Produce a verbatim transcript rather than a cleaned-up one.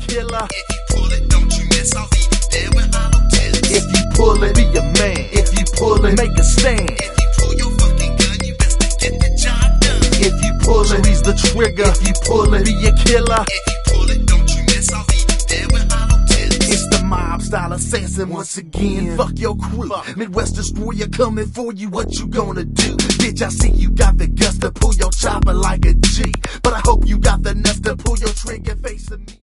killer. If you pull it, don't you miss, I'll leave you there with hollow tips. If you pull it, be a man. If you pull it, make a stand. If you pull your fucking gun, you best to get the job done. If you pull it, squeeze the trigger. If you pull it, be a killer. If you pull it, don't you miss, I'll leave you there with hollow tips. It's the mob style assassin once again. Fuck your crew. Midwest destroyer coming for you. What you gonna do? Bitch, I see you got the guts to pull your chopper like a G. But I hope you got the nuts to pull your trigger facing me.